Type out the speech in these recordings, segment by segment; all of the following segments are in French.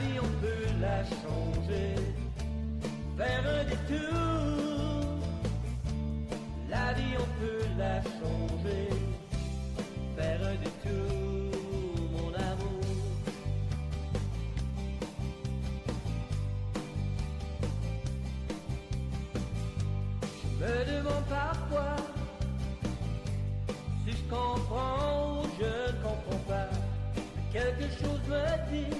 vie on peut la changer, faire un détour. La vie on peut la changer, faire un détour, mon amour. Je me demande parfois si je comprends ou je ne comprends pas. Quelque chose me dit,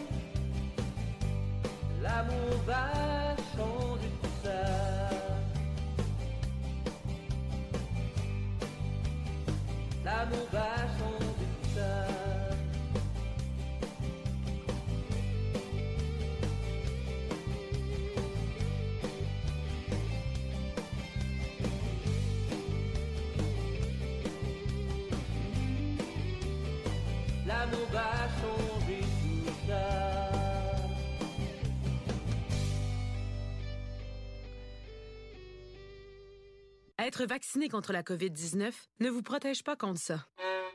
l'amour va changer tout ça. L'amour va changer tout ça. L'amour va changer tout ça. Être vacciné contre la COVID-19 ne vous protège pas contre ça.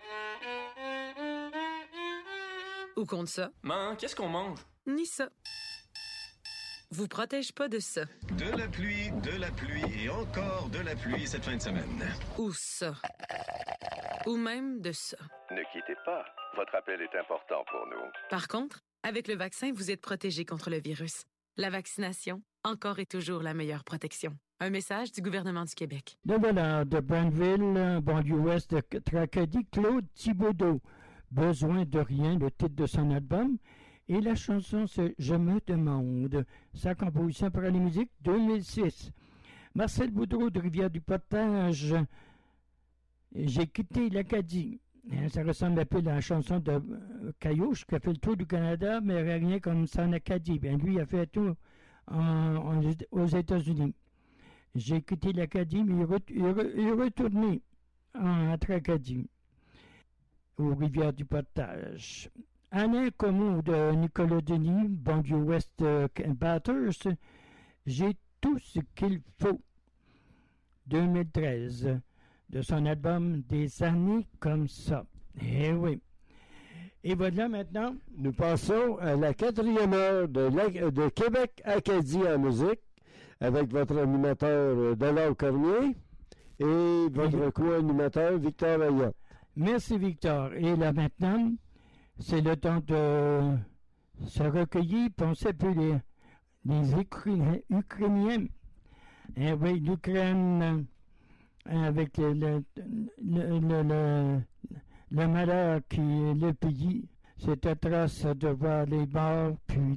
Ou contre ça. Man, qu'est-ce qu'on mange? Ni ça. Vous protège pas de ça. De la pluie et encore de la pluie cette fin de semaine. Ou ça. Ou même de ça. Ne quittez pas. Votre appel est important pour nous. Par contre, avec le vaccin, vous êtes protégé contre le virus. La vaccination, encore et toujours la meilleure protection. Un message du gouvernement du Québec. Le voilà de Brandville, banlieue ouest de Tracadie, Claude Thibodeau. Besoin de rien, le titre de son album. Et la chanson, c'est Je me demande. Sa composition pour la musique 2006. Marcel Boudreau de Rivière-du-Portage. J'ai quitté l'Acadie. Ça ressemble un peu à la chanson de Caillouche qui a fait le tour du Canada, mais rien comme ça en Acadie. Bien, lui, il a fait le tour aux États-Unis. J'ai quitté l'Acadie, mais il est retourné en Tracadie, aux Rivières-du-Portage. Alain Comeau de Nicolas Denis, banlieue ouest Bathurst. J'ai tout ce qu'il faut. 2013, de son album Des années comme ça. Eh oui. Et voilà maintenant. Nous passons à la 4e heure de Québec Acadie en musique avec votre animateur Delors Cormier et votre co-animateur Victor Ayotte. Merci Victor. Et là maintenant, c'est le temps de se recueillir, penser un peu les Ukrainiens. Eh oui, l'Ukraine, avec le malheur qui est le pays. C'est atroce de voir les morts, puis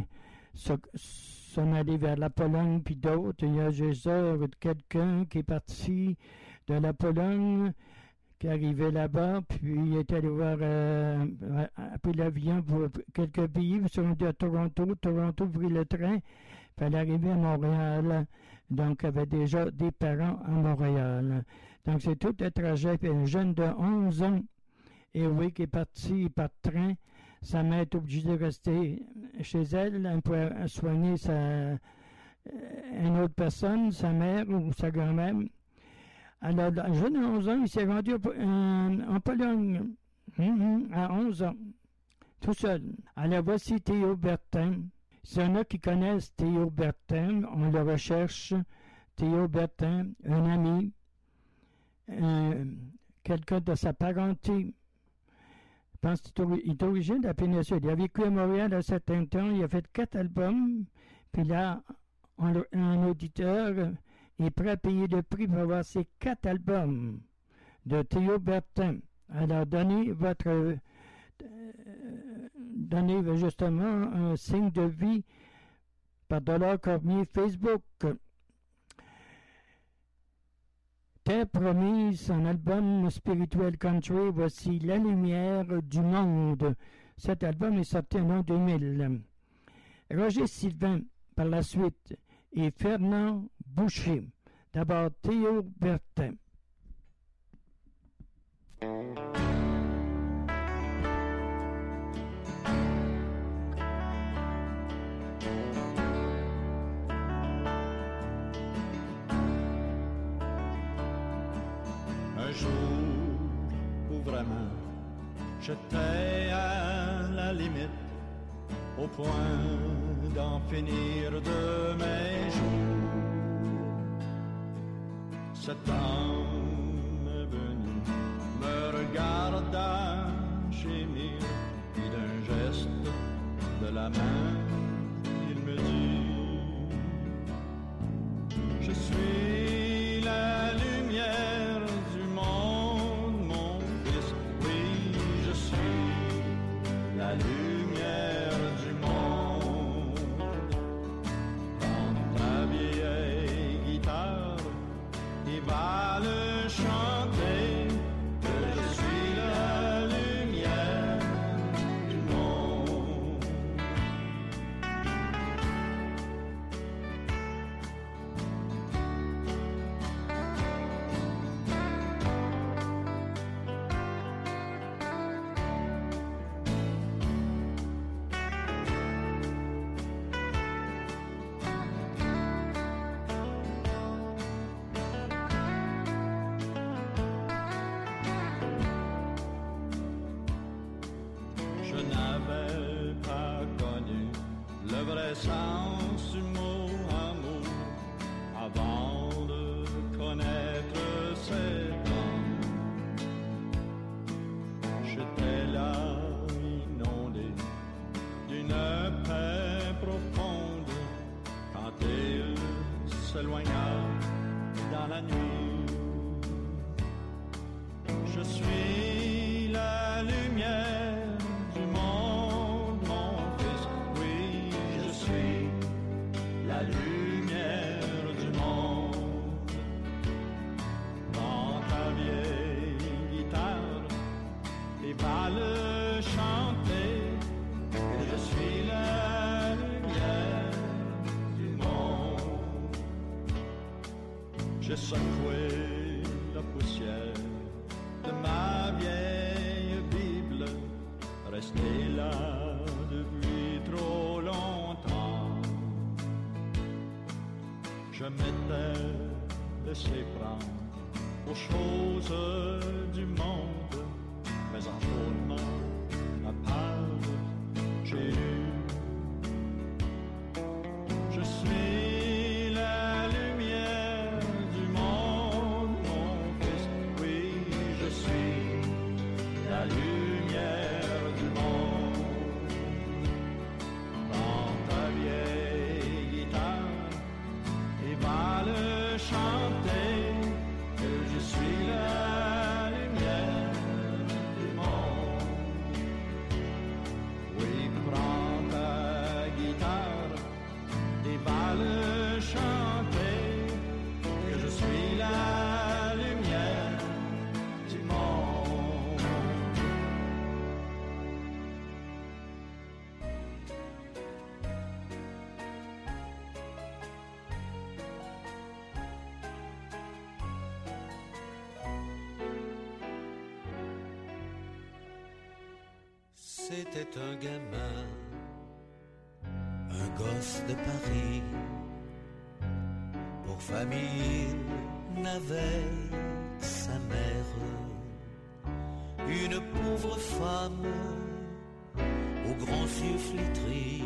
s'en aller vers la Pologne, puis d'autres. Il y a quelqu'un qui est parti de la Pologne, qui arrivait là-bas, puis il est allé voir après l'avion pour quelques pays. Ils sont rendus à Toronto. Toronto prit le train, il fallait arriver à Montréal. Donc, il y avait déjà des parents à Montréal. Donc, c'est tout un trajet. Puis un jeune de 11 ans, et oui, qui est parti par train. Sa mère est obligée de rester chez elle pour soigner une autre personne, sa mère ou sa grand-mère. Alors, le jeune de 11 ans, il s'est rendu en Pologne à 11 ans, tout seul. Alors, voici Théo Bertin. S'il y en a qui connaissent Théo Bertin, on le recherche. Théo Bertin, un ami, quelqu'un de sa parenté. Je pense qu'il est originaire de la péninsule. Il a vécu à Montréal à un certain temps. Il a fait 4 albums. Puis là, un auditeur est prêt à payer le prix pour avoir ces 4 albums de Théo Bertin. Alors, donnez justement un signe de vie par Delors Cormier Facebook. Terre promise, son album spirituel country, voici La lumière du monde. Cet album est sorti en l'an 2000. Roger Sylvain, par la suite, et Fernand Boucher. D'abord, Théo Bertin. Un jour où vraiment j'étais à la limite, au point d'en finir de mes jours. Cet homme est venu, me regarda gémir, puis d'un geste de la main, il me dit: je suis la lumière du monde, mon fils. Oui, je suis la lumière du monde. Dans ta vieille guitare, il va le chanter, que je suis la lumière du monde. Je n'avais pas connu le vrai sens du mot amour avant de connaître ses dents. J'étais là, inondé d'une paix profonde, quand il s'éloigna dans la nuit. Je suis la lumière du monde, mon fils. Oui, je suis la lumière du monde. Dans ta vieille guitare, et va le chanter, que je suis la lumière du monde. J'ai secoué la poussière de ma vieille Bible, restée là depuis trop longtemps. Je m'étais laissé prendre aux choses du monde, mais en tournant la page, j'ai lu: je suis la lumière du monde, mon fils. Oui, je suis la lumière du monde. Dans ta vieille guitare, et va le chanter, que je suis la lumière du monde. Oui, prends ta guitare et va le chanter, que je suis la lumière du monde. C'était un gamin, un gosse de Paris. Pour famille, il n'avait que sa mère. Une pauvre femme, aux grands yeux flétris,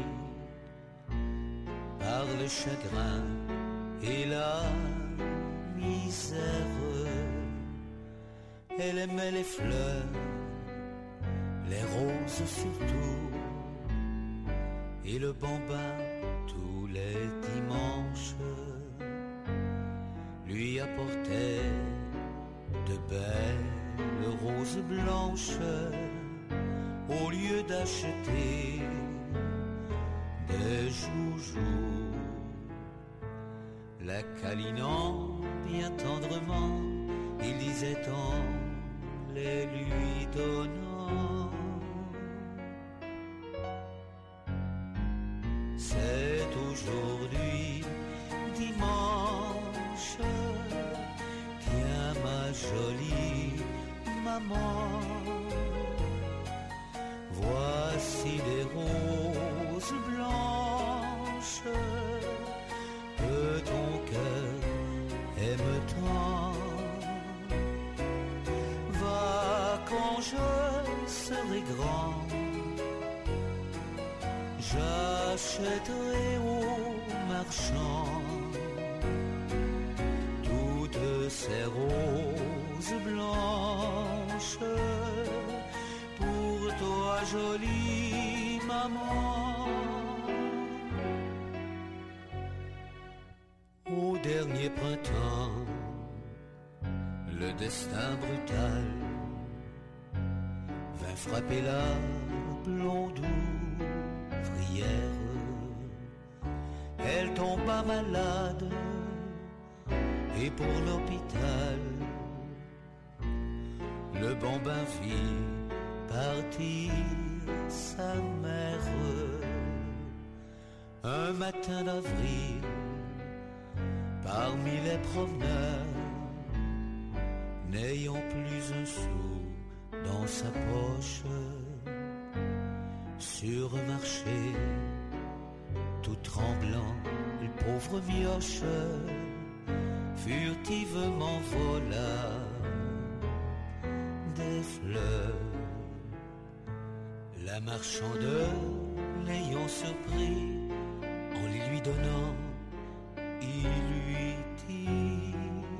par le chagrin et la misère. Elle aimait les fleurs, les roses surtout, et le bambin tous les dimanches lui apportait de belles roses blanches au lieu d'acheter des joujoux. La câlinant bien tendrement, il disait en les lui donnant: c'est aujourd'hui dimanche, tiens ma jolie maman, voici des roses blanches que ton cœur aime tant. Va quand je serai grand, je J'achèterai au marchand toutes ces roses blanches pour toi, jolie maman. Au dernier printemps, le destin brutal vint frapper la blonde ouvrière. Elle tomba malade et pour l'hôpital, le bambin fit partir sa mère. Un matin d'avril, parmi les promeneurs, n'ayant plus un sou dans sa poche, sur un marché, tout tremblant, le pauvre mioche furtivement vola des fleurs. La marchande l'ayant surpris, en les lui donnant, il lui dit: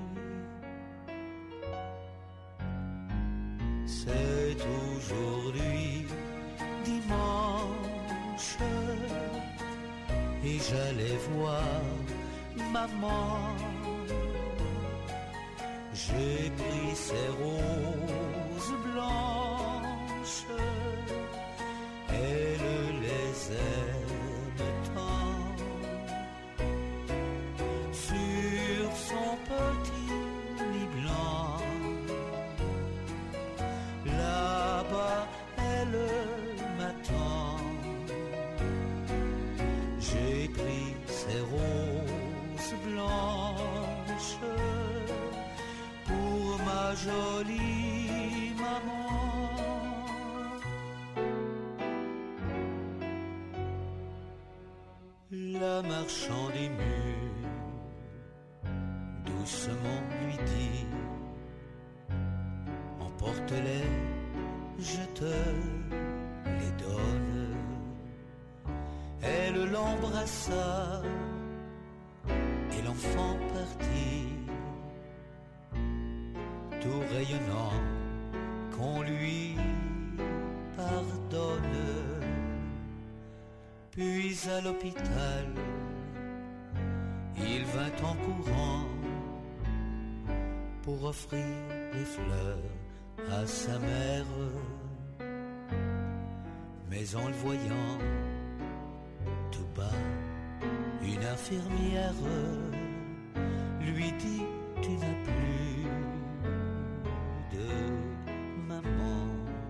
c'est aujourd'hui dimanche et j'allais voir maman. J'ai pris ces roses blanches, elle les aime tant. Sur son petit lit blanc, là-bas elle m'attend. J'ai pris ces roses blanches pour ma jolie maman. La marchande émue doucement lui dit: emporte-les, je te les donne. Elle l'embrassa et l'enfant partit, tout rayonnant, qu'on lui pardonne. Puis à l'hôpital, il vint en courant pour offrir les fleurs à sa mère. Mais en le voyant tout bas, une infirmière lui dit: tu n'as plus de maman.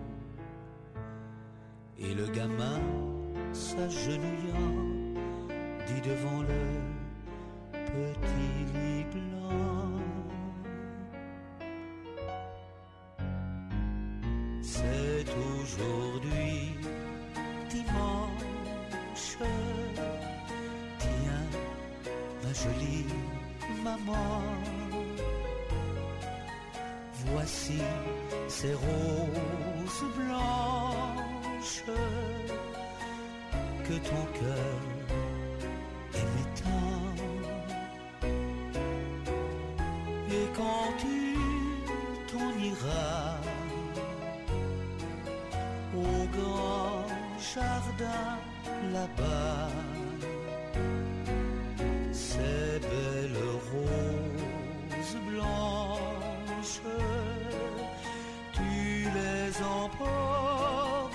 Et le gamin, s'agenouillant, dit devant le petit lit blanc: c'est aujourd'hui dimanche, tiens ma jolie maman, voici ces roses blanches que ton cœur aimait tant. Et quand tu t'en iras au grand jardin là-bas, ces belles roses blanches, tu les emporteras.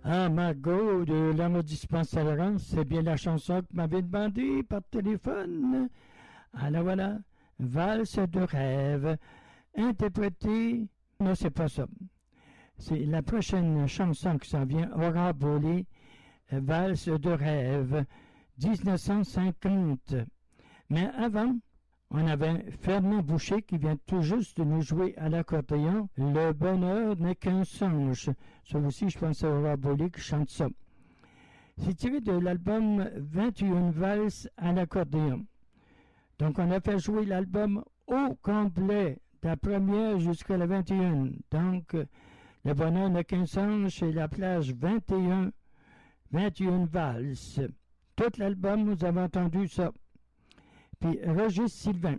Ah, Margot de l'Amour Dispensaire, c'est bien la chanson que m'avait demandé par téléphone. Alors voilà, Valse de rêve, interprétée. Non, c'est pas ça. C'est la prochaine chanson qui s'en vient, Aura Bolé, Valse de rêve, 1950. Mais avant, on avait Fernand Boucher qui vient tout juste de nous jouer à l'accordéon. Le bonheur n'est qu'un songe. Ça aussi, je pense à Aura Bolé qui chante ça. C'est tiré de l'album 21 valses à l'accordéon. Donc, on a fait jouer l'album au complet, de la première jusqu'à la 21. Donc, le bonheur n'a qu'un songe, c'est la plage 21 valses. Tout l'album, nous avons entendu ça. Puis Roger Sylvain,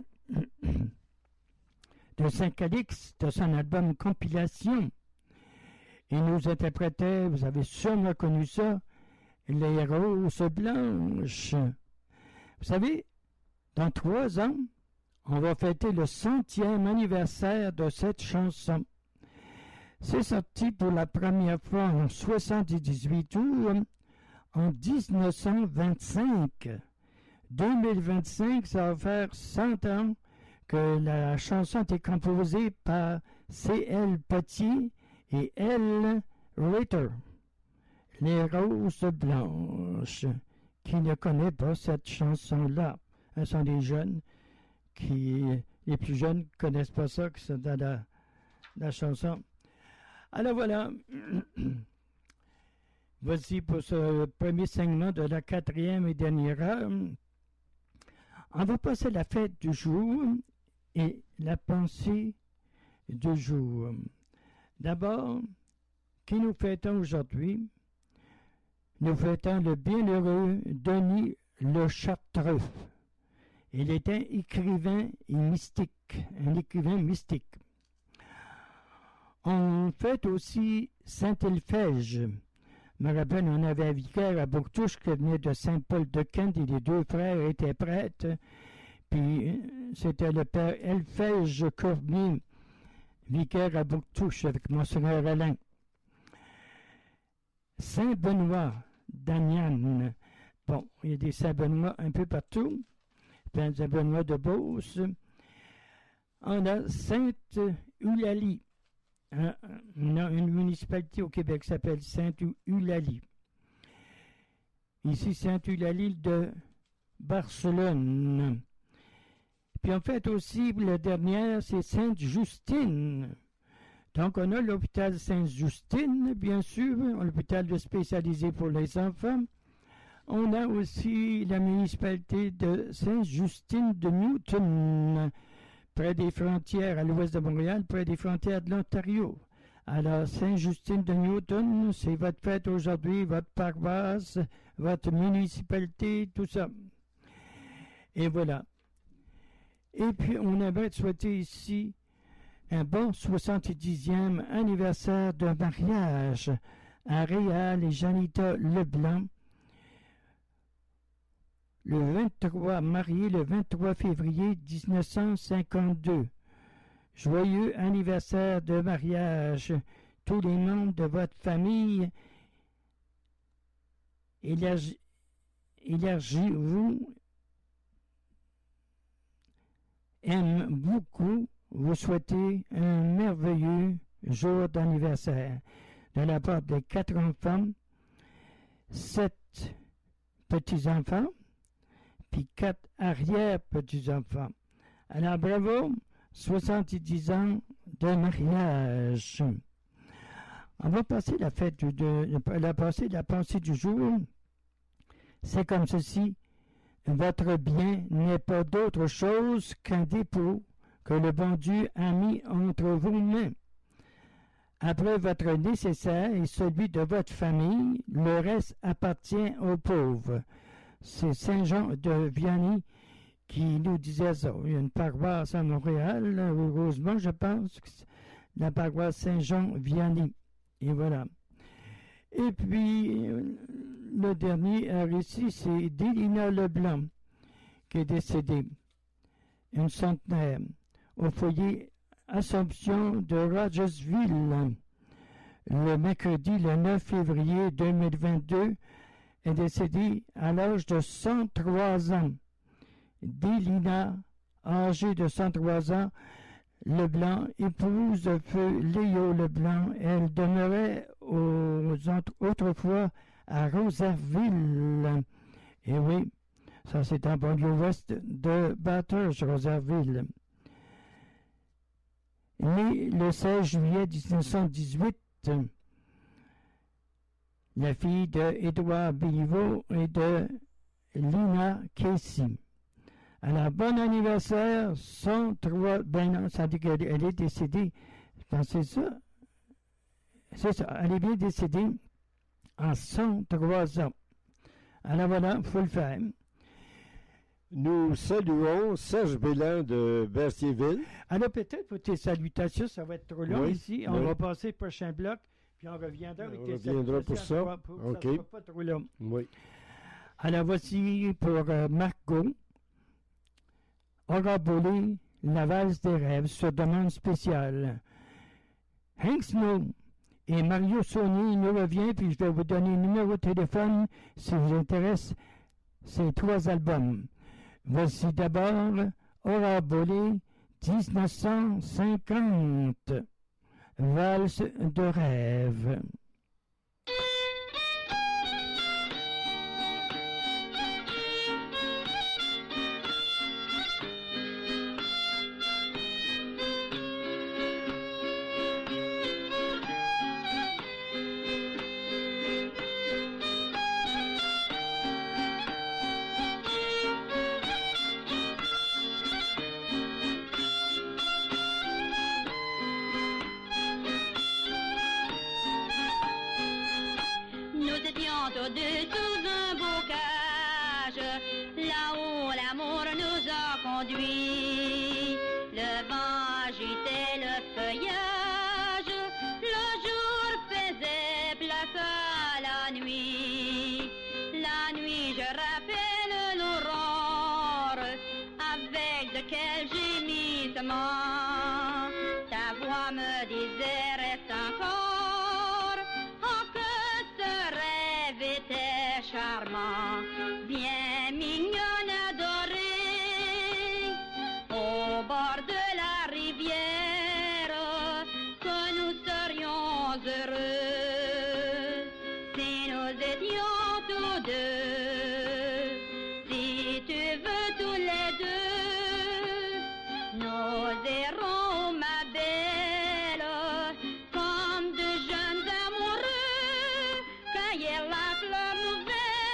de Saint-Calix, de son album Compilation, il nous interprétait, vous avez sûrement connu ça, Les Roses Blanches. Vous savez, dans 3 ans, on va fêter le 100e anniversaire de cette chanson. C'est sorti pour la première fois en 78 août, en 1925. 2025, ça va faire 100 ans que la chanson était composée par C.L. Petit et L. Ritter. Les Roses Blanches. Qui ne connaît pas cette chanson-là? Ce sont des jeunes les plus jeunes ne connaissent pas ça, que c'est dans la chanson. Alors voilà. Voici pour ce premier segment de la 4e et dernière heure. On va passer la fête du jour et la pensée du jour. D'abord, qui nous fêtons aujourd'hui? Nous fêtons le bienheureux Denis Le Chartreux. Il est un écrivain mystique. On fête aussi Saint-Elphège. Je me rappelle, on avait un vicaire à Bouctouche qui venait de Saint-Paul-de-Kent et les 2 frères étaient prêtres. Puis c'était le père Elphège Cormier, vicaire à Bouctouche avec Monseigneur Alain. Saint-Benoît d'Agnan. Bon, il y a des Saint-Benoît un peu partout. Puis Saint-Benoît de Beauce. On a Sainte-Eulalie. On a une municipalité au Québec qui s'appelle Sainte-Eulalie. Ici, Sainte-Eulalie de Barcelone. Puis en fait aussi, la dernière, c'est Sainte-Justine. Donc on a l'hôpital Sainte-Justine, bien sûr, l'hôpital spécialisé pour les enfants. On a aussi la municipalité de Sainte-Justine de Newton, près des frontières, à l'ouest de Montréal, près des frontières de l'Ontario. Alors, Sainte-Justine de Newton, c'est votre fête aujourd'hui, votre paroisse, votre municipalité, tout ça. Et voilà. Et puis, on aimerait souhaiter ici un bon 70e anniversaire de mariage à Réal et Janita Leblanc. Marié le 23 février 1952. Joyeux anniversaire de mariage, tous les membres de votre famille. Élargis-vous, aime beaucoup, vous souhaitez un merveilleux jour d'anniversaire. De la part des 4 enfants, 7 petits-enfants, puis 4 arrière-petits-enfants. Alors, bravo, 70 ans de mariage. On va passer la fête la pensée du jour. C'est comme ceci. Votre bien n'est pas d'autre chose qu'un dépôt que le bon Dieu a mis entre vos mains. Après votre nécessaire et celui de votre famille, le reste appartient aux pauvres. C'est Saint Jean de Vianney qui nous disait ça. Il y a une paroisse à Montréal, heureusement, je pense, la paroisse Saint-Jean Vianney. Et voilà. Et puis, le dernier récit, c'est Délina Leblanc, qui est décédée, une centenaire, au foyer Assomption de Rogersville, le mercredi le 9 février 2022, est décédée à l'âge de 103 ans. Délina, âgée de 103 ans, Leblanc, épouse de feu Léo Leblanc. Elle demeurait autrefois à Rosaireville. Et oui, ça c'est en banlieue ouest de Bathurst, Rosaireville. Née le 16 juillet 1918, la fille de Édouard Béliveau et de Lina Casey. Alors, bon anniversaire, 103, ben non, ça dit qu'elle est décédée, c'est ça, elle est bien décédée en 103 ans. Alors voilà, il faut le faire. Nous saluons Serge Bélan de Berthierville. Alors peut-être pour tes salutations, ça va être trop long ici. On va passer au prochain bloc, puis on reviendra avec tes salutations. On reviendra pour ça. OK. Ça ne sera pas trop long. Oui. Alors voici pour Marco. Aura Bollé, la valse des rêves, sur demande spéciale. Hank Snow et Mario Saunier nous revient, puis je vais vous donner le numéro de téléphone si vous intéresse ces 3 albums. Voici d'abord Aura Bollé, 1950, valse de rêve. Dessous un bocage, là où l'amour nous a conduits. Le vent agitait le feuillage, le jour faisait place à la nuit. La nuit, je rappelle l'aurore, avec de quel gémissement ta voix me disait reste encore. Oh, que ce rêve était charmant, bien mignonne, adorée, au bord de la rivière, que nous serions heureux, si nous étions tous deux, si tu veux tous les deux, nous irons, ma belle, comme de jeunes amoureux, cueillir la fleur nouvelle.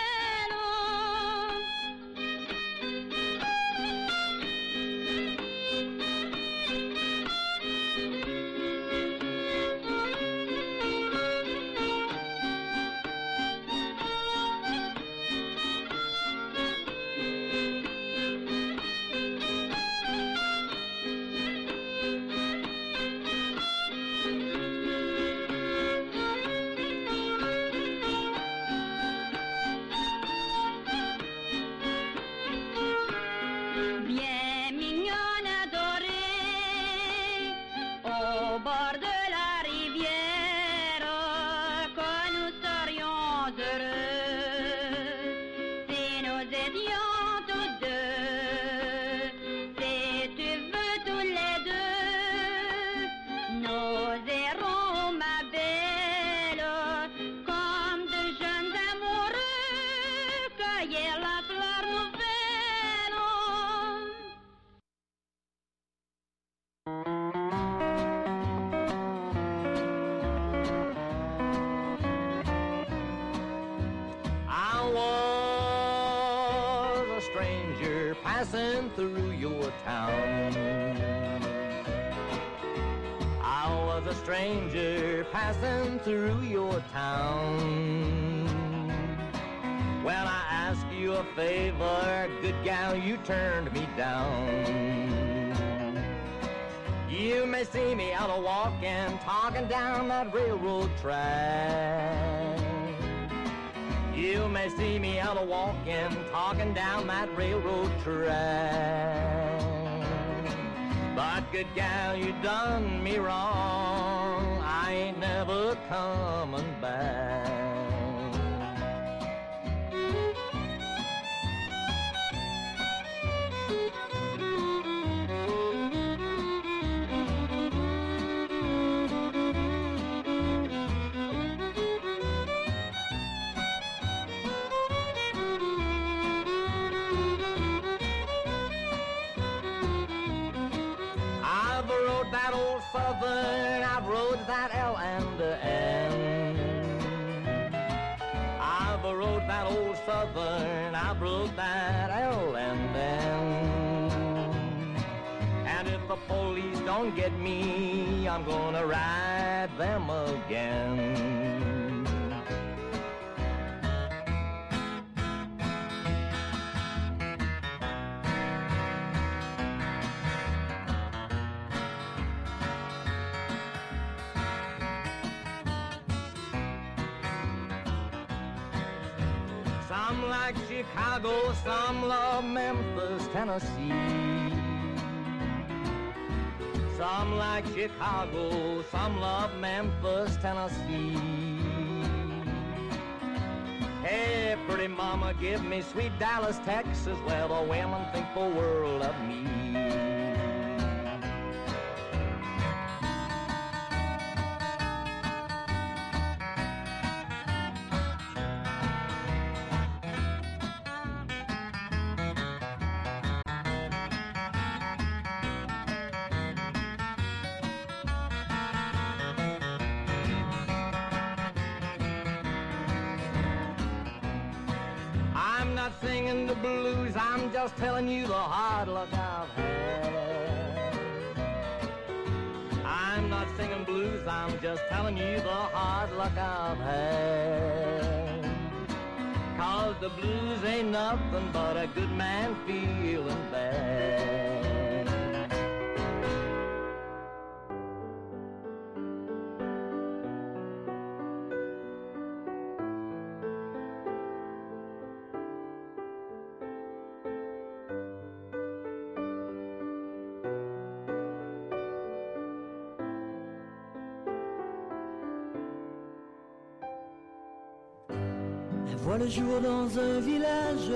Bien mignonne, adorée, au bord de la rivière, que nous serions heureux, si nous étions tous deux, si tu veux tous les deux, nous irons, ma belle, comme de jeunes amoureux, cueillir la fleur nouvelle. I was a stranger passing through your town. I was a stranger passing through your town. When I asked you a favor, good gal, you turned me down. You may see me out a walking, talking down that railroad track. You may see me out a walking, talking down that railroad track. But good gal, you done me wrong. I ain't never coming back. I've rode that old Southern, I've rode that L and the N. I've rode that old Southern, I've rode that L and N. And if the police don't get me, I'm gonna ride them again. Some like Chicago, some love Memphis, Tennessee. Some like Chicago, some love Memphis, Tennessee. Hey, pretty mama, give me sweet Dallas, Texas, where the women think the world of me. I'm not singing the blues, I'm just telling you the hard luck I've had. I'm not singing blues, I'm just telling you the hard luck I've had. 'Cause the blues ain't nothing but a good man feeling bad. Voit le jour dans un village,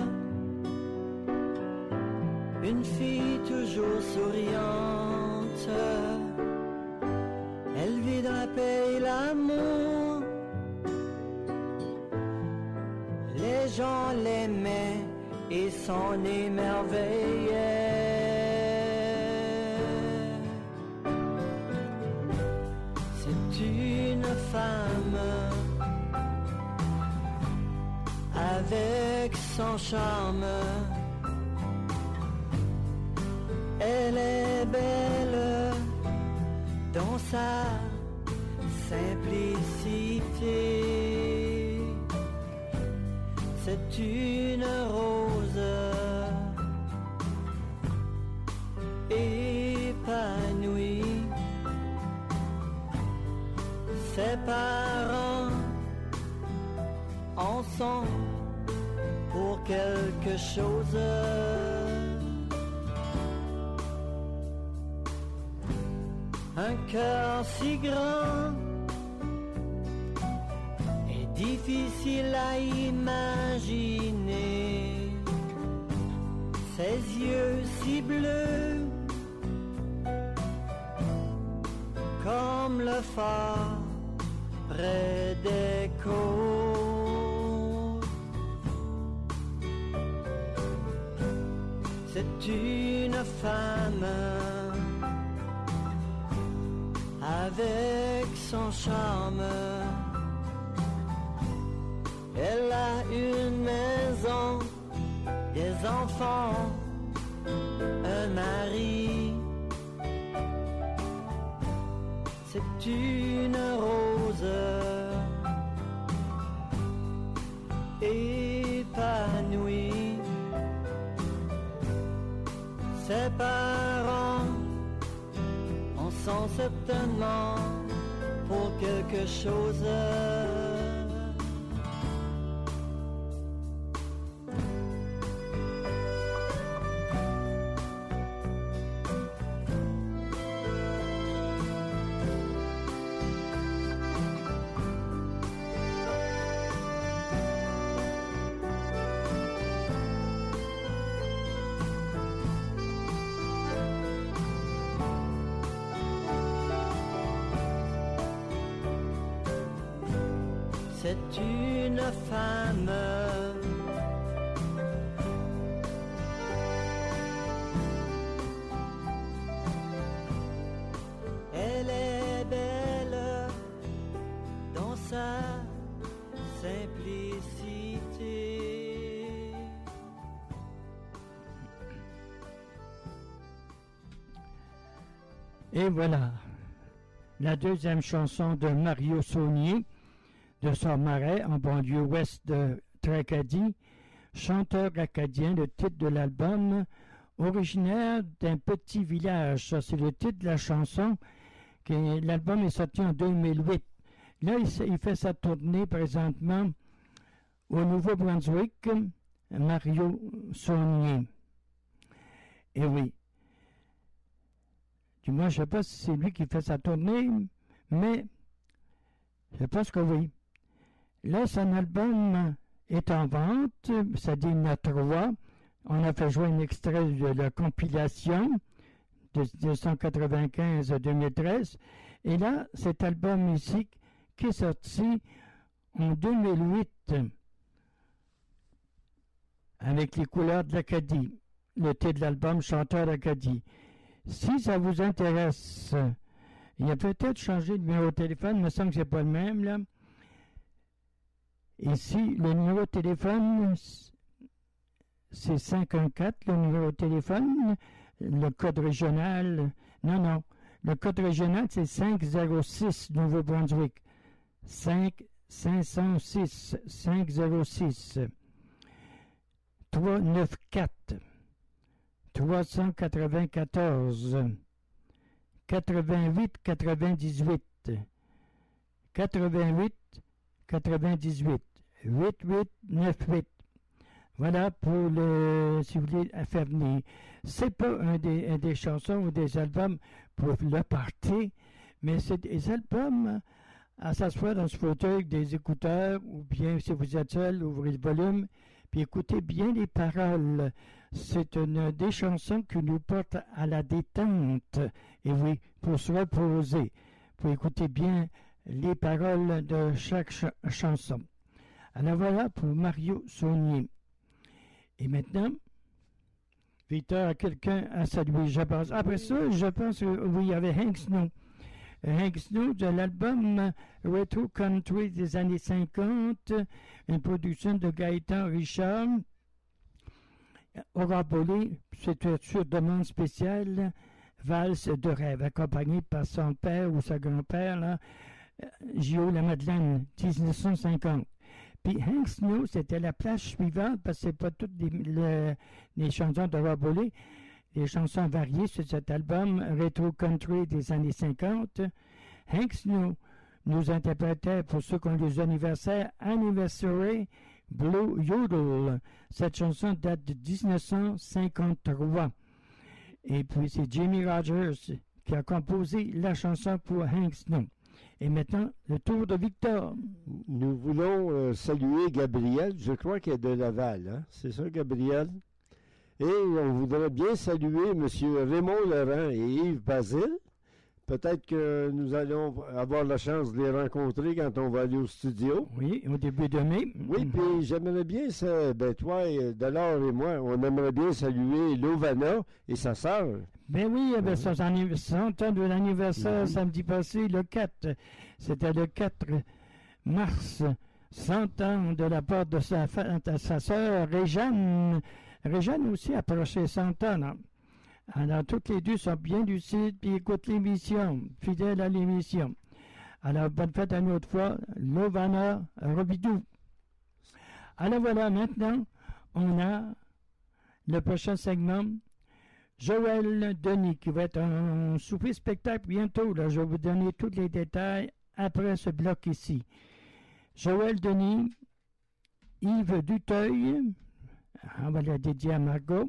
une fille toujours souriante. Elle vit dans la paix et l'amour. Les gens l'aimaient et s'en émerveillaient. C'est une femme avec son charme. Elle est belle dans sa simplicité. C'est une rose épanouie. Ses parents en sont pour quelque chose. Un cœur si grand est difficile à imaginer. Ses yeux si bleus comme le phare près des côtes. C'est une femme avec son charme. Elle a une maison, des enfants, un mari. C'est une rose épanouie. Ses parents en sont certainement pour quelque chose. c'est une femme. Elle est belle dans sa simplicité. Et voilà, la deuxième chanson de Mario Saunier, de Sormarais, en banlieue ouest de Tracadie, chanteur acadien, le titre de l'album, originaire d'un petit village. Ça, c'est le titre de la chanson. L'album est sorti en 2008. Là, il fait sa tournée présentement au Nouveau-Brunswick, Mario Saunier. Et oui. Du moins, je ne sais pas si c'est lui qui fait sa tournée, mais je pense que oui. Là, son album est en vente, ça dit Notre Roi. On a fait jouer un extrait de la compilation de 1995 à 2013. Et là, cet album ici qui est sorti en 2008 avec les couleurs de l'Acadie. Le titre de l'album, Chanteur d'Acadie. Si ça vous intéresse, il a peut-être changé de numéro de téléphone, il me semble que ce n'est pas le même, là. Ici, le numéro de téléphone, c'est 514, le numéro de téléphone. Le code régional, non, le code régional, c'est 506, Nouveau-Brunswick. 506, 506. 394. 394 88 98 88 98 8898. Voilà pour le, si vous voulez, faire venir. C'est pas un des chansons ou des albums pour le party, mais c'est des albums à s'asseoir dans ce fauteuil avec des écouteurs, ou bien si vous êtes seul, ouvrez le volume, puis écoutez bien les paroles. C'est une des chansons qui nous porte à la détente. Et oui, pour se reposer, pour écouter bien les paroles de chaque chanson. Alors voilà pour Mario Saunier. Et maintenant, Victor a quelqu'un à saluer, je pense. Après ça, je pense que oui, il y avait Hank Snow. Hank Snow de l'album Retro Country des années 50, une production de Gaëtan Richard. Aura Bolé, c'est sur demande spéciale, Valse de rêve, accompagné par son père ou sa grand-père, là, Gio La Madeleine, 1950. Puis Hank Snow, c'était la plage suivante, parce que c'est pas toutes les chansons de Aura Bolé, les chansons variées sur cet album Retro Country des années 50. Hank Snow nous interprétait, pour ceux qui ont les anniversaires, Anniversary Blue Yodel. Cette chanson date de 1953. Et puis c'est Jimmy Rogers qui a composé la chanson pour Hank Snow. Et maintenant, le tour de Victor. Nous voulons saluer Gabriel, je crois qu'il est de Laval, hein? C'est ça, Gabriel? Et on voudrait bien saluer M. Raymond Laurent et Yves Basile. Peut-être que nous allons avoir la chance de les rencontrer quand on va aller au studio. Oui, au début de mai. Oui, puis j'aimerais bien, toi, Delors et moi, on aimerait bien saluer Lovana et sa sœur. Ben oui, il y avait 100 ans de l'anniversaire samedi passé, le 4. C'était le 4 mars, 100 ans de la part de sa sœur Réjeanne. Réjeanne aussi approchait 100 ans, non? Alors, toutes les deux sont bien lucides, puis écoutent l'émission, fidèles à l'émission. Alors, bonne fête à une autre fois, Lovana Robidou. Alors voilà, maintenant, on a le prochain segment, Joël Denis, qui va être un souper spectacle bientôt. Là, je vais vous donner tous les détails après ce bloc ici. Joël Denis, Yves Duteuil, on va la dédier à Margot.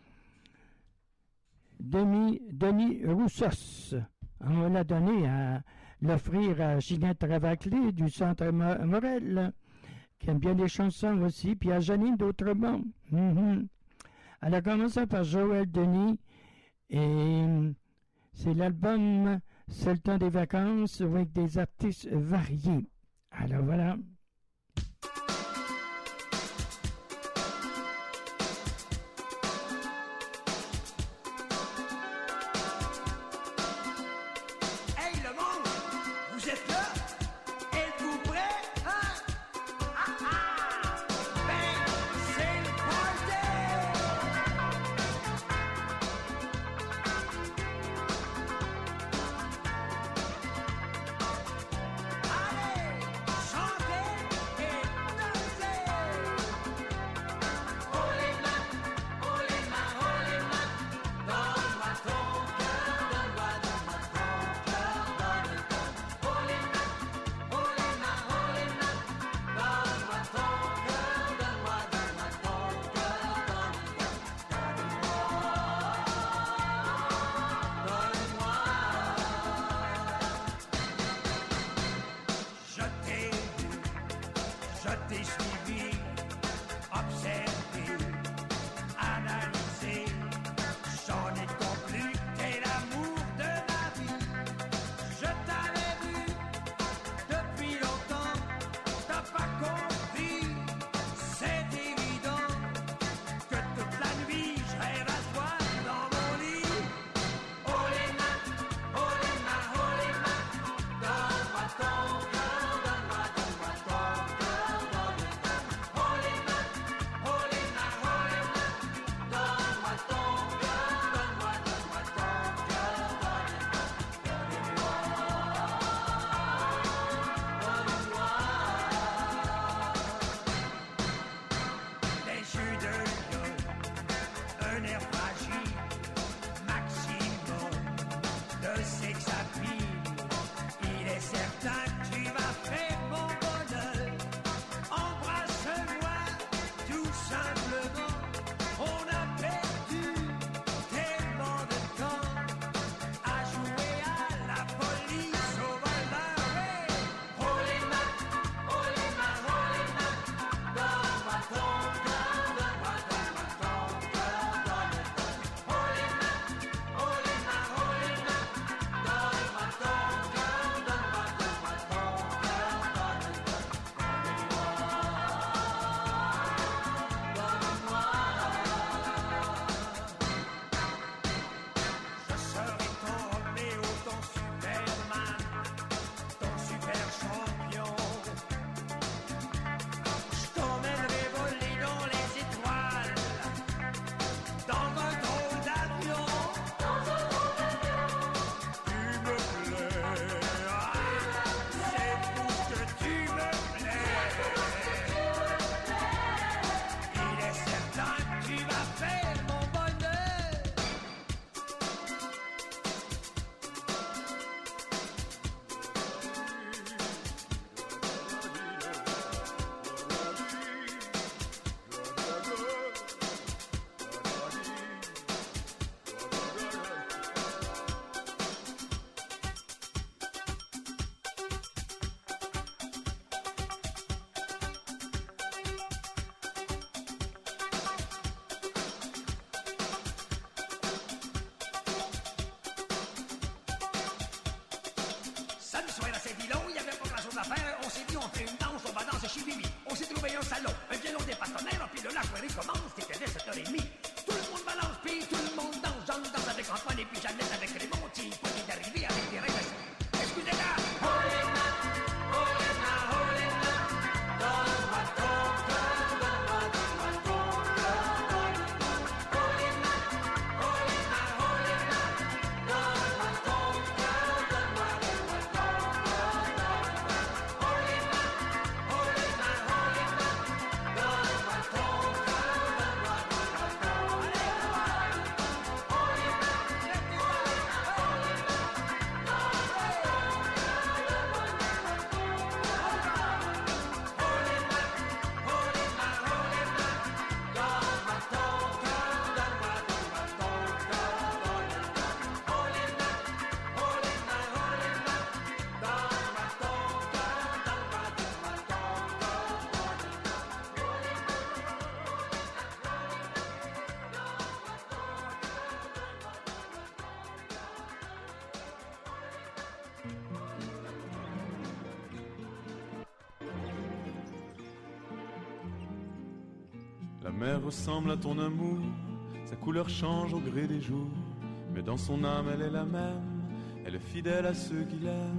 Denis Roussos, on va la donner à l'offrir à Ginette Ravaclé du Centre Morel, qui aime bien les chansons aussi, puis à Janine d'Autremont. Alors, commençons par Joël Denis, et c'est l'album C'est le temps des vacances avec des artistes variés. Alors voilà. pile. Il est certain que tu vas faire mon bonheur. Embrasse-moi tout simplement. On a perdu tellement de temps à jouer à la police au voleur. Hey! Oh les mains, donne-moi ton cœur, donne-moi ton cœur, donne-moi. Oh les mains, donne-moi ton cœur, donne-moi ton cœur, je serai ton Roméo, ton Superman, ton super champion. Je t'emmènerai voler dans les étoiles, dans un drôle d'avion. Tu me plais, c'est pour que tu me plais. Il est certain que tu vas faire mon bonheur. Samedi soir à Saint-Villon, il n'y avait pas grand-chose à faire. On s'est dit, on fait une danse, on va danser chez Bibi. On s'est trouvé un salon, un violon des partenaires, puis de la soirée commence, c'était dès 7h30. Tout le monde balance, puis tout le monde danse. Jean danse avec Antoine et puis Jeannette avec Raymond. Qui est d'arriver avec des règles. Excusez-la! Oh les mains, donne-moi ton cœur, donne-moi ton cœur, donne-moi. Oh les mains, donne-moi ton cœur, donne-moi ton cœur, donne-moi. Oh les mains, donne-moi ton cœur, donne-moi ton cœur. Oh les mains, La mer ressemble à ton amour, sa couleur change au gré des jours, mais dans son âme elle est la même, elle est fidèle à ceux qui l'aiment.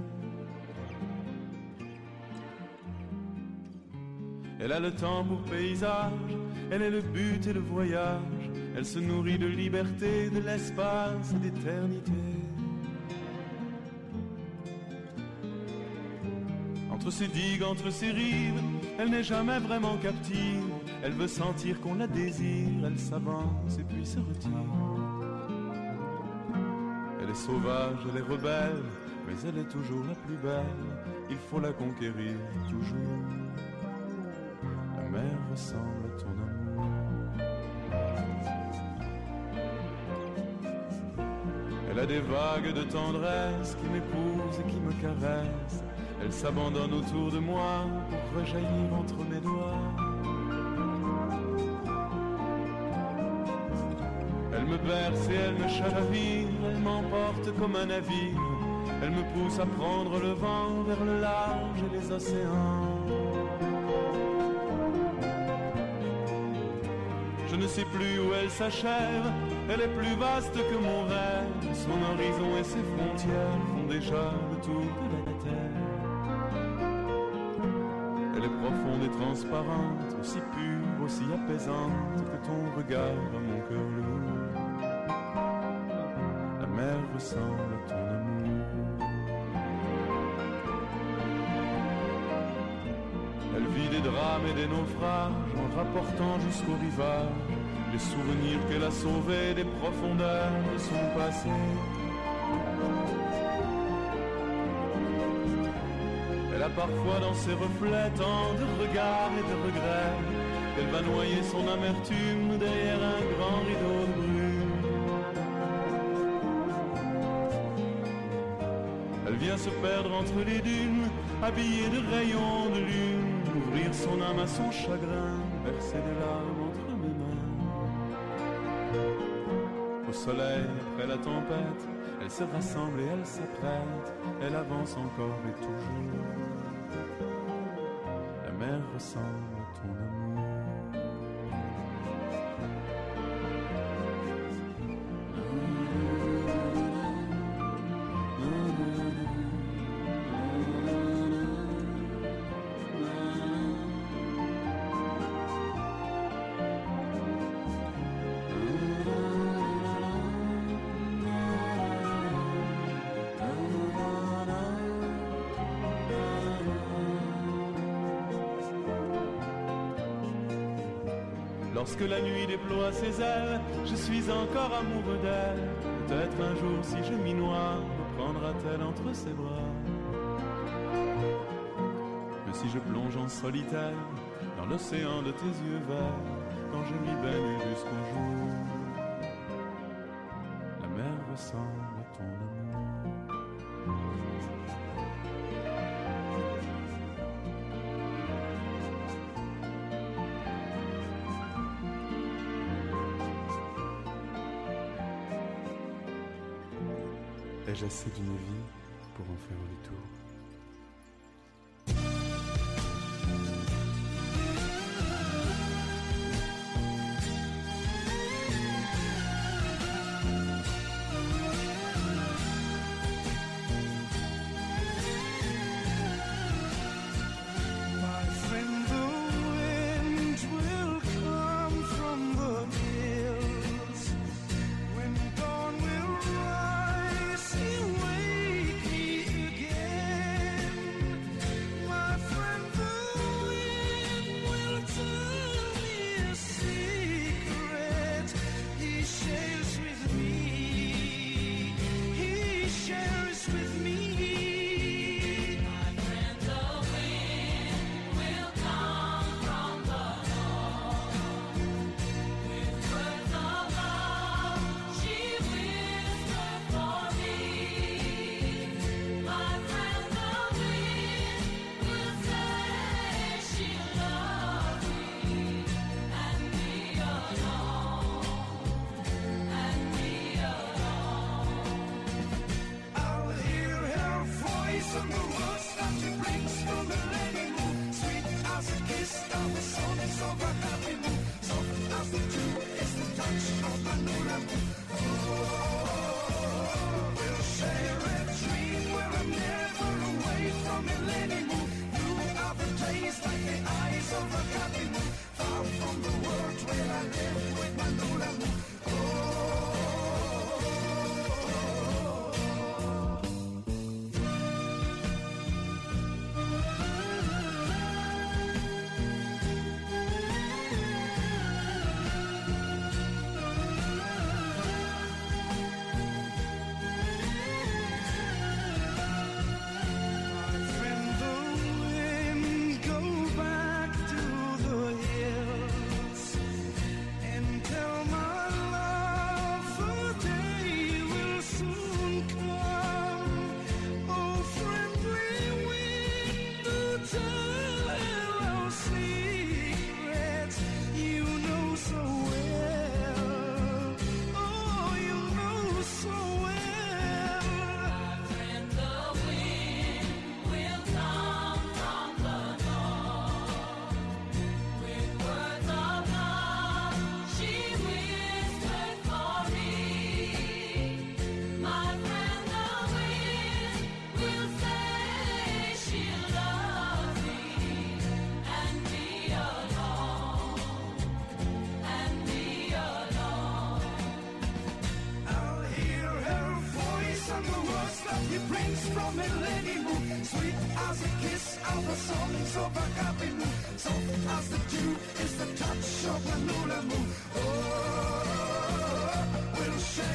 Elle a le temps pour paysage, elle est le but et le voyage, elle se nourrit de liberté, de l'espace et d'éternité. Entre ses digues, entre ses rives, elle n'est jamais vraiment captive. Elle veut sentir qu'on la désire, elle s'avance et puis se retire. Elle est sauvage, elle est rebelle, mais elle est toujours la plus belle. Il faut la conquérir toujours. La mer ressemble à ton amour. Elle a des vagues de tendresse qui m'épousent et qui me caressent. Elle s'abandonne autour de moi pour rejaillir entre mes doigts. Elle me berce et elle me chavire, elle m'emporte comme un navire. Elle me pousse à prendre le vent vers le large et les océans. Je ne sais plus où elle s'achève, elle est plus vaste que mon rêve. Son horizon et ses frontières font déjà le tour de la terre. Elle est profonde et transparente, aussi pure, aussi apaisante que ton regard à mon cœur lourd. La mer ressemble à ton amour. Elle vit des drames et des naufrages en rapportant jusqu'au rivage les souvenirs qu'elle a sauvés des profondeurs de son passé. a parfois dans ses reflets tant de regards et de regrets qu'elle va noyer son amertume derrière un grand rideau de brume. Elle vient se perdre entre les dunes, habillée de rayons de lune, ouvrir son âme à son chagrin, verser des larmes entre mes mains. Au soleil, après la tempête, elle se rassemble et elle s'apprête, elle avance encore et toujours. La mer ressemble à ton amour. Lorsque la nuit déploie ses ailes, je suis encore amoureux d'elle. Peut-être un jour, si je m'y noie, me prendra-t-elle entre ses bras. Mais si je plonge en solitaire dans l'océan de tes yeux verts, quand je m'y baigne jusqu'au jour, la mer ressemble à ton amour. Ai-je assez d'une vie pour en faire le tour?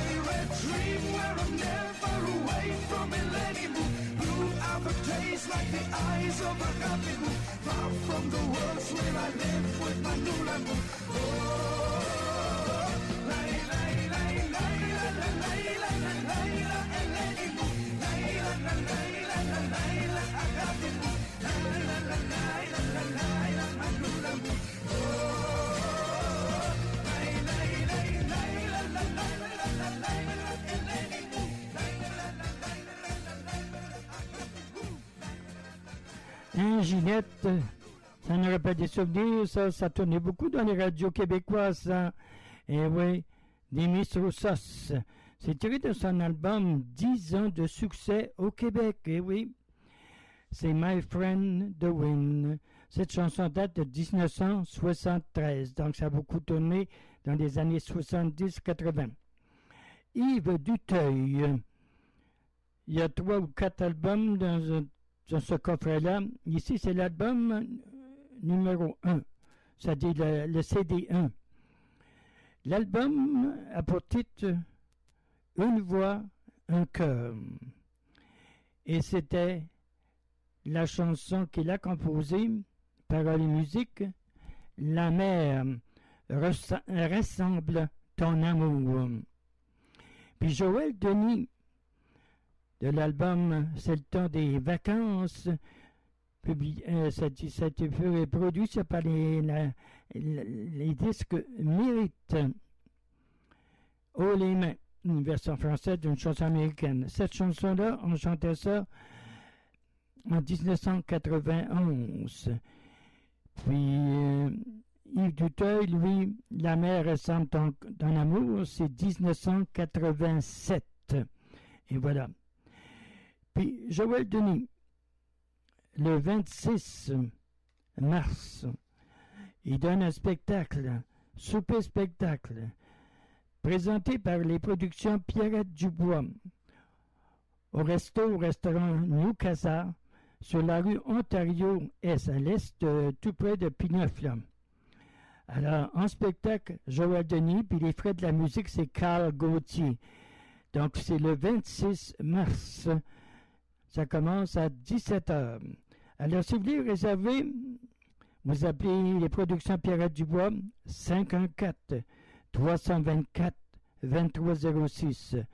Like the eyes of a happy moon, far from the worlds where I live with my new l'amour. Oh, Laila, Laila, Laila, Laila, Laila, Eleni moon, Laila, Laila, Laila, a happy moon, Laila, Laila, Laila, my new l'amour. Oh, Laila, Laila, Laila, Laila, Laila, Eleni moon, Laila, Laila, Hein, Ginette, ça n'aurait pas des souvenirs, ça tournait beaucoup dans les radios québécoises, ça. Et oui, des Miss Roussos. C'est tiré de son album 10 ans de succès au Québec, et oui. C'est My Friend the Wind. Cette chanson date de 1973, donc ça a beaucoup tourné dans les années 70-80. Yves Duteuil. Il y a 3 ou 4 albums dans ce coffret-là. Ici, c'est l'album numéro 1, c'est-à-dire le CD1. L'album a pour titre Une voix, un cœur. Et c'était la chanson qu'il a composée, paroles et musique, La mer ressemble ton amour. Puis Joël Denis, de l'album C'est le temps des vacances, ça a été produit par les disques Mérite. Oh les mains, une version française d'une chanson américaine. Cette chanson-là, on chantait ça en 1991. Puis Yves Duteuil, lui, La mer ressemble ton amour, c'est 1987. Et voilà. Puis Joël Denis, le 26 mars, il donne un spectacle, souper-spectacle, présenté par les productions Pierrette Dubois, au restaurant New Casa, sur la rue Ontario Est, à l'est, tout près de Pineuf, là. Alors, en spectacle, Joël Denis, puis les frais de la musique, c'est Carl Gauthier. Donc, c'est le 26 mars. Ça commence à 17h. Alors, si vous voulez réserver, vous appelez les productions Pierrette Dubois, 514-324-2306.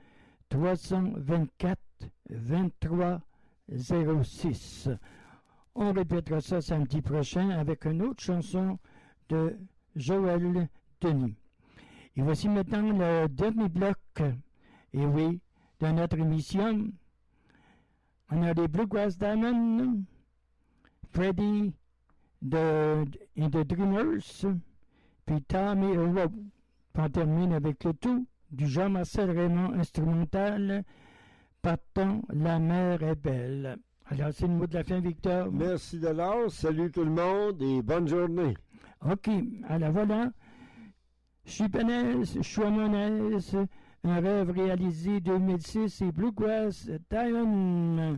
324-2306. On répétera ça samedi prochain avec une autre chanson de Joël Denis. Et voici maintenant le dernier bloc, et oui, de notre émission. On a les Bluegrass Diamonds, Freddie et The Dreamers, puis Tommy Rowe. On termine avec le tout du Jean-Marcel Raymond instrumental, Partons, la mer est belle. Alors, c'est le mot de la fin, Victor. Merci de l'or. Salut tout le monde et bonne journée. OK. Alors, voilà. Je suis Penès, je suis à mon aise. Un rêve réalisé 2006 et Bluegrass Diamond.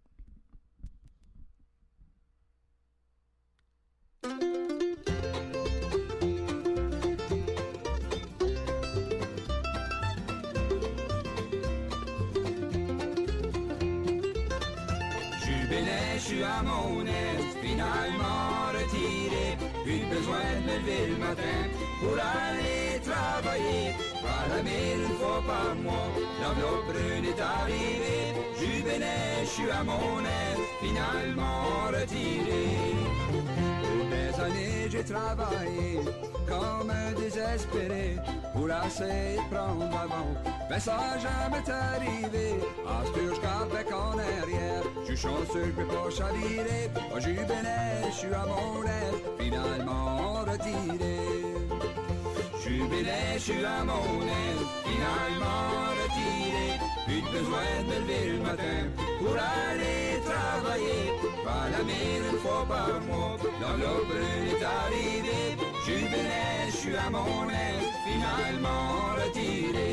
Je suis à mon aise, finalement retiré. Plus besoin de me lever le matin pour aller travailler. Par la mille une fois par mois, l'enveloppe brune est arrivée. Juvenet, je suis à mon aise, finalement retiré. Toutes mes années j'ai travaillé comme un désespéré pour essayer de prendre l'avant. Mais ça n'a jamais arrivé. À ce que je garde bec en arrière, je suis chanceux, je peux pas chavirer. Moi Juvenet, je suis à mon aise, finalement retiré. Juvenet, je suis à mon aise, finalement retiré. Plus de besoin de me lever le matin pour aller travailler. Par la mine une fois par mois, dans l'eau brune est arrivé. Juvenet, je suis à mon aise, finalement retiré.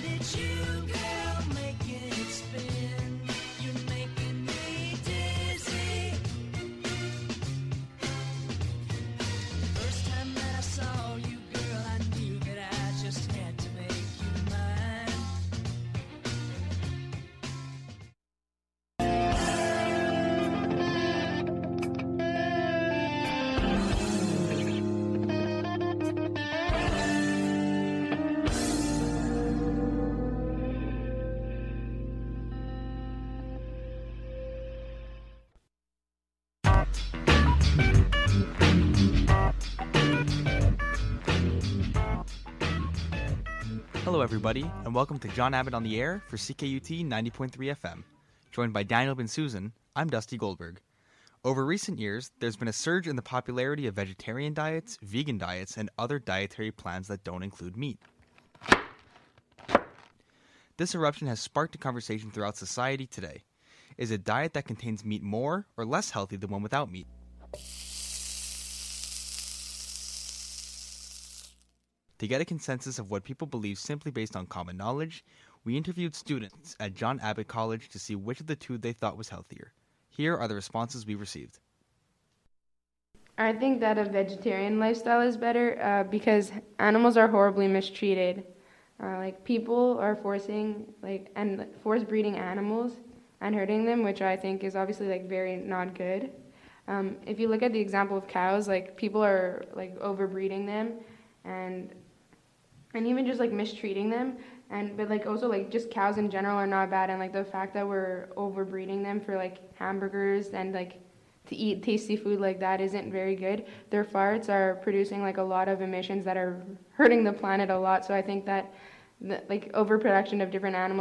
Hello, everybody, and welcome to John Abbott on the Air for CKUT 90.3 FM. Joined by Daniel Ben-Susan, I'm Dusty Goldberg. Over recent years, there's been a surge in the popularity of vegetarian diets, vegan diets, and other dietary plans that don't include meat. This eruption has sparked a conversation throughout society today. Is a diet that contains meat more or less healthy than one without meat? To get a consensus of what people believe simply based on common knowledge, we interviewed students at John Abbott College to see which of the two they thought was healthier. Here are the responses we received. I think that a vegetarian lifestyle is better because animals are horribly mistreated. People are force breeding animals and hurting them, which I think is obviously very not good. If you look at the example of cows, people are overbreeding them and even just mistreating them, but also just cows in general are not bad, and the fact that we're overbreeding them for hamburgers and to eat tasty food like that isn't very good. Their farts are producing a lot of emissions that are hurting the planet a lot. So I think that overproduction of different animals